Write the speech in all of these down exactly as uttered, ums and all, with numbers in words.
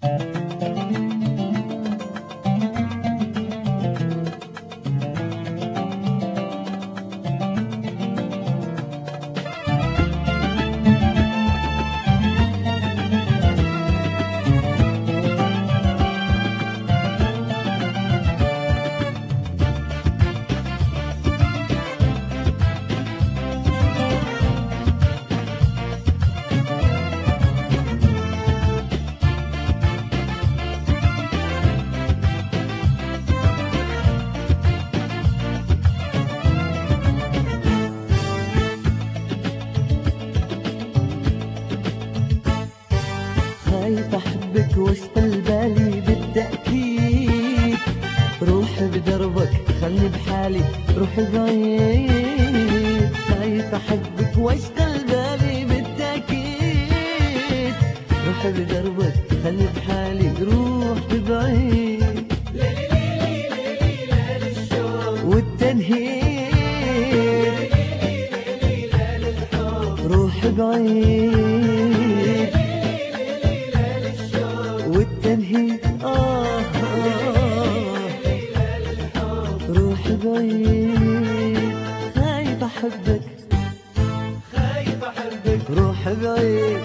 خايف احبك وسط البالي بالتأكيد، روح بدربك خلني بحالي روح بعيد. خايف احبك وسط البالي بالتأكيد، روح بدربك خلني بحالي روح بعيد. والتنهيد روح بعيد، والتنهيد آه, آه روح بعيد. خايف أحبك خايف أحبك روح بعيد.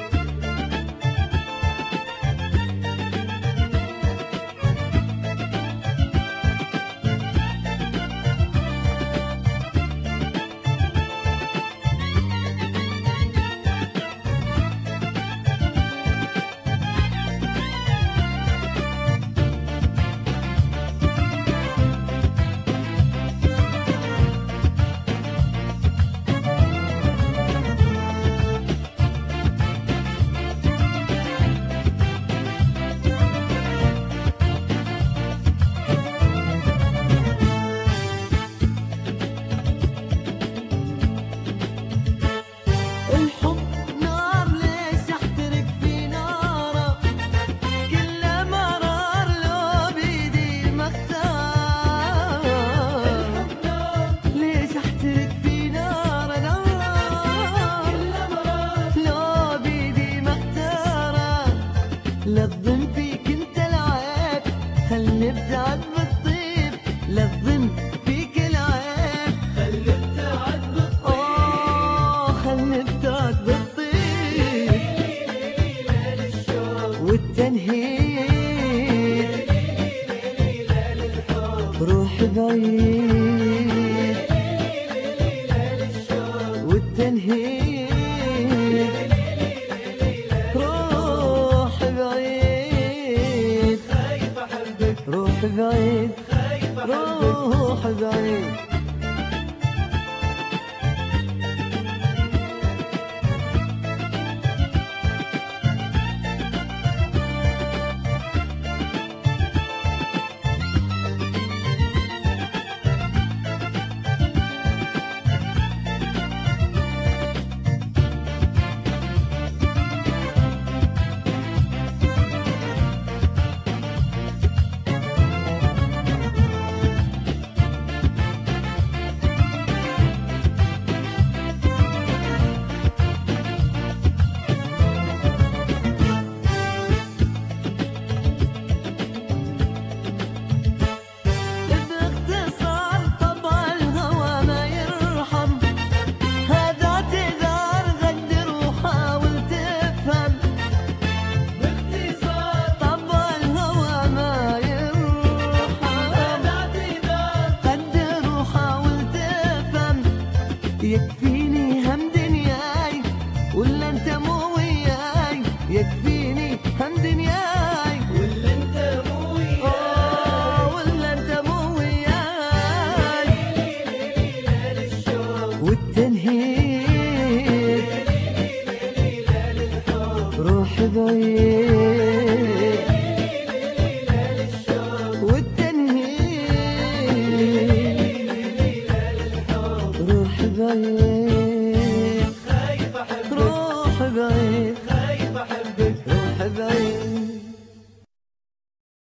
للظن فيك انت العيب، خلي ابتعد بالطيب. للظن فيك العيب، خلي ابتعد بالطيب. اه خلي ابتعد بالطيب. والتنهيد روح بعيد، والتنهيد روح بعيد، روح بعيد. يكفي